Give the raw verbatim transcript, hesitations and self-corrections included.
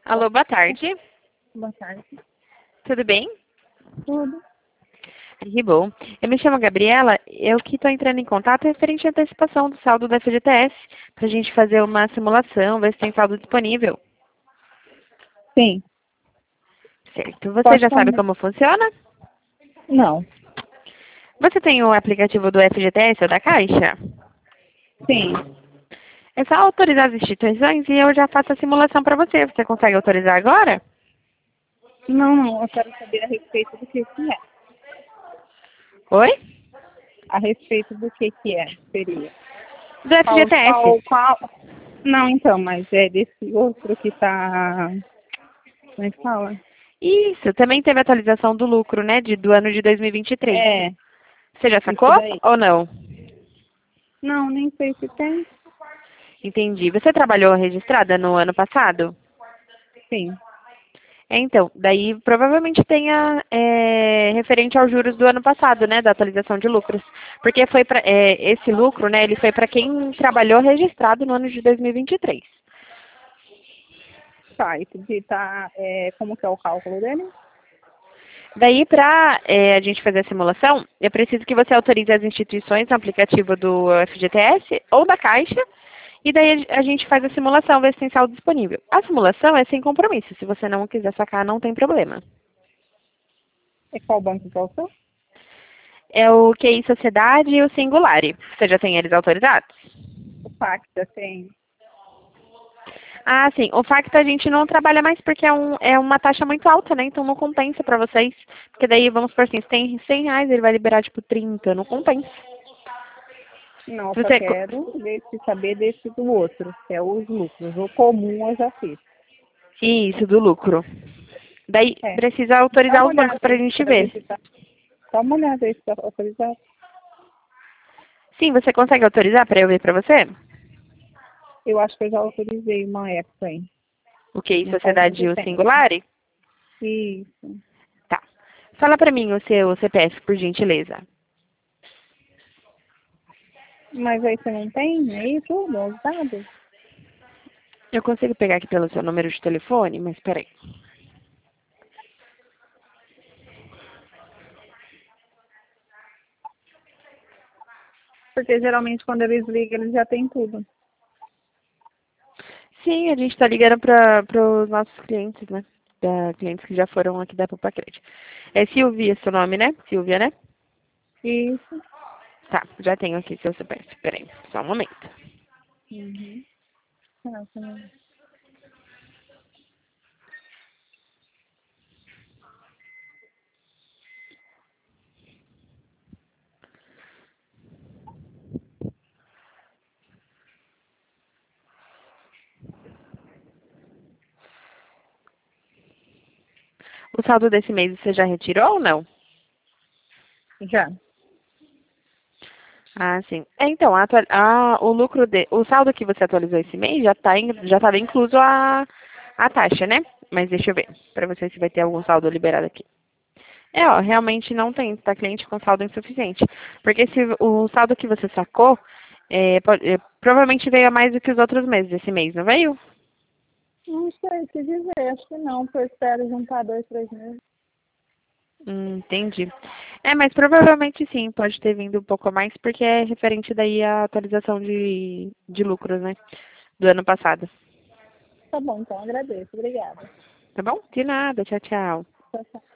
Alô, boa tarde. Boa tarde. Tudo bem? Tudo. Que bom. Eu me chamo Gabriela, eu que estou entrando em contato referente à antecipação do saldo da F G T S, para a gente fazer uma simulação, ver se tem saldo disponível. Sim. Certo. Você Pode já sabe falar. como funciona? Não. Você tem o aplicativo do F G T S ou da Caixa? Sim. É só autorizar as instituições e eu já faço a simulação para você. Você consegue autorizar agora? Não, não. Eu quero saber a respeito do que que é. Oi? A respeito do que que é, seria. Do Qual, F G T S. qual, qual... Não, então, mas é desse outro que tá... Como é que fala? Isso, também teve atualização do lucro, né, de, do ano de dois mil e vinte e três. É, Você já isso sacou daí. ou não? Não, nem sei se tem. Entendi. Você trabalhou registrada no ano passado? Sim. É, então, daí provavelmente tenha é, referente aos juros do ano passado, né, da atualização de lucros. Porque foi pra, é, esse lucro, né, ele foi para quem trabalhou registrado no ano de dois mil e vinte e três. Tá, e de tá, é, como que é o cálculo dele? Daí, para é, a gente fazer a simulação, é preciso que você autorize as instituições no aplicativo do F G T S ou da Caixa, e daí a gente faz a simulação, ver se tem saldo disponível. A simulação é sem compromisso. Se você não quiser sacar, não tem problema. É qual banco que é o seu? É o Q I Sociedade e o Singulari. Você já tem eles autorizados? O Pacta tem. Ah, sim. O Facta a gente não trabalha mais porque é, um, é uma taxa muito alta, né? Então não compensa para vocês. Porque daí, vamos por assim, se tem cem reais, ele vai liberar tipo trinta. Não compensa. Não, eu Se só você... quero desse, saber desse do outro, que é os lucros. O comum eu já fiz. Isso, do lucro. Daí É. precisa Dá autorizar uma os bancos olhada para a aí gente para ver ver. se tá. Dá uma olhada aí se tá autorizado. Sim, você consegue autorizar para eu ver para você? Eu acho que eu já autorizei uma época aí. O Q I Não faz Sociedade muito e o tempo. Singulari? Isso. Tá. Fala para mim o seu C P F, por gentileza. Mas aí você não tem aí tudo, os dados? Eu consigo pegar aqui pelo seu número de telefone, mas peraí. Porque geralmente quando eles ligam, eles já têm tudo. Sim, a gente está ligando para os nossos clientes, né? Da, clientes que já foram aqui da Popacred. É Silvia seu nome, né? Silvia, né? Isso. Tá, já tenho aqui seu C P F. Peraí, só um momento. Uhum. Ah, tá bom. O saldo desse mês você já retirou ou não? Já. Ah, sim. É, então, a atua- a- o lucro de, o saldo que você atualizou esse mês já tá em- já estava incluso a, a taxa, né? Mas deixa eu ver, para você se vai ter algum saldo liberado aqui. É, ó, realmente não tem, tá cliente com saldo insuficiente. Porque se o saldo que você sacou, é, po- é, provavelmente veio a mais do que os outros meses esse mês, não veio? Não sei se dizer, acho que não, porque eu espero juntar dois, três meses. Hum, entendi. É, mas provavelmente sim, pode ter vindo um pouco a mais, porque é referente daí à atualização de, de lucros, né? Do ano passado. Tá bom, então agradeço. Obrigada. Tá bom? De nada, tchau, tchau.